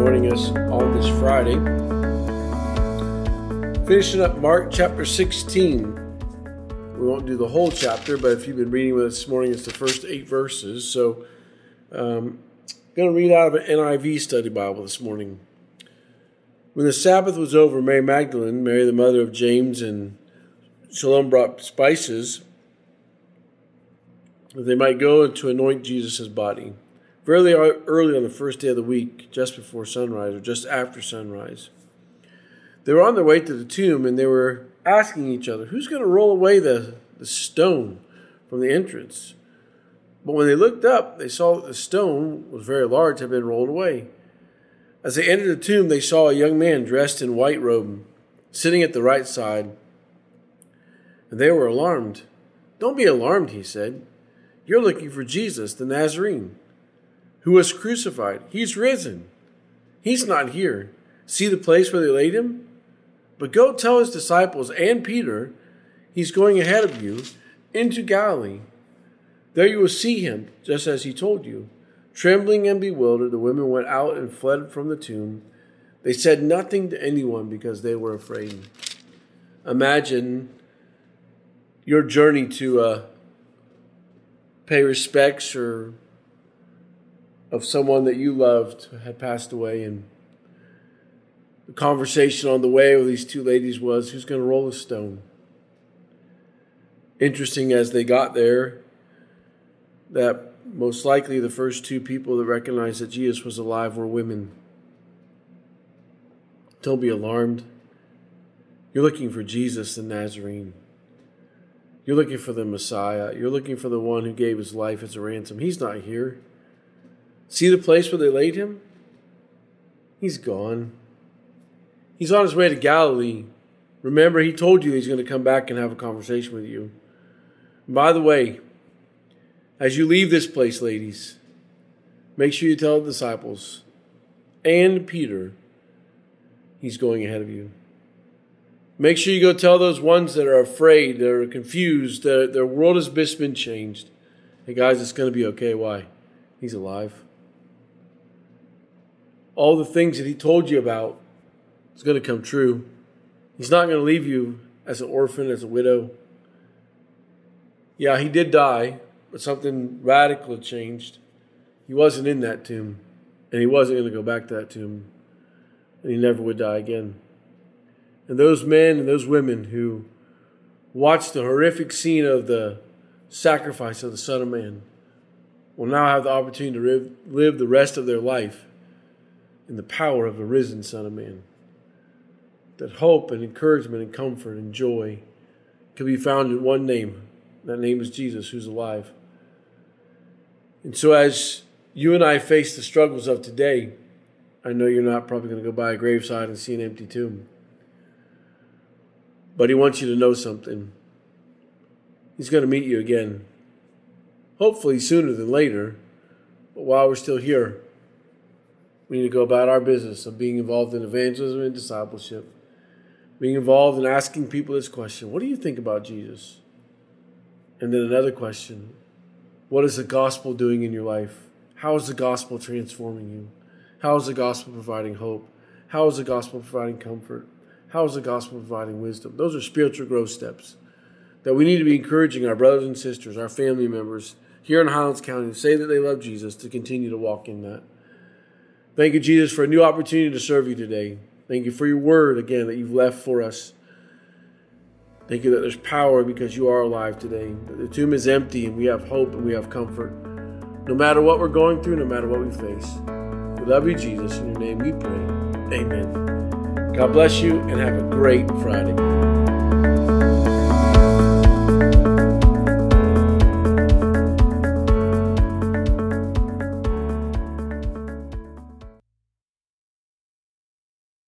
joining us on this Friday. Finishing up Mark chapter 16. We won't do the whole chapter, but if you've been reading with us this morning, it's the first 8 verses. So I'm going to read out of an NIV study Bible this morning. When the Sabbath was over, Mary Magdalene, Mary the mother of James, and Salome brought spices that they might go to anoint Jesus' body. Very early on the first day of the week, just before sunrise or just after sunrise. They were on their way to the tomb, and they were asking each other, who's going to roll away the stone from the entrance? But when they looked up, they saw that the stone was very large, had been rolled away. As they entered the tomb, they saw a young man dressed in white robe, sitting at the right side. And they were alarmed. Don't be alarmed, he said. You're looking for Jesus, the Nazarene, who was crucified. He's risen. He's not here. See the place where they laid him? But go tell his disciples and Peter, he's going ahead of you into Galilee. There you will see him, just as he told you. Trembling and bewildered, the women went out and fled from the tomb. They said nothing to anyone because they were afraid. Imagine your journey to pay respects or of someone that you loved had passed away, and the conversation on the way with these two ladies was, who's going to roll the stone? Interesting, as they got there, that most likely the first 2 people that recognized that Jesus was alive were women. Don't be alarmed. You're looking for Jesus the Nazarene. You're looking for the Messiah. You're looking for the one who gave his life as a ransom. He's not here. See the place where they laid him? He's gone. He's on his way to Galilee. Remember, he told you he's going to come back and have a conversation with you. And by the way, as you leave this place, ladies, make sure you tell the disciples and Peter he's going ahead of you. Make sure you go tell those ones that are afraid, that are confused, that their world has just been changed. Hey guys, it's going to be okay. Why? He's alive. All the things that he told you about is going to come true. He's not going to leave you as an orphan, as a widow. Yeah, he did die, but something radical had changed. He wasn't in that tomb, and he wasn't going to go back to that tomb, and he never would die again. And those men and those women who watched the horrific scene of the sacrifice of the Son of Man will now have the opportunity to live the rest of their life in the power of the risen Son of Man. That hope and encouragement and comfort and joy can be found in one name. That name is Jesus, who's alive. And so as you and I face the struggles of today, I know you're not probably going to go by a graveside and see an empty tomb. But he wants you to know something. He's going to meet you again. Hopefully sooner than later. But while we're still here, we need to go about our business of being involved in evangelism and discipleship. Being involved in asking people this question, what do you think about Jesus? And then another question, what is the gospel doing in your life? How is the gospel transforming you? How is the gospel providing hope? How is the gospel providing comfort? How is the gospel providing wisdom? Those are spiritual growth steps that we need to be encouraging our brothers and sisters, our family members here in Highlands County who say that they love Jesus to continue to walk in that. Thank you, Jesus, for a new opportunity to serve you today. Thank you for your word, again, that you've left for us. Thank you that there's power because you are alive today. That the tomb is empty and we have hope and we have comfort. No matter what we're going through, no matter what we face. We love you, Jesus. In your name we pray. Amen. God bless you and have a great Friday.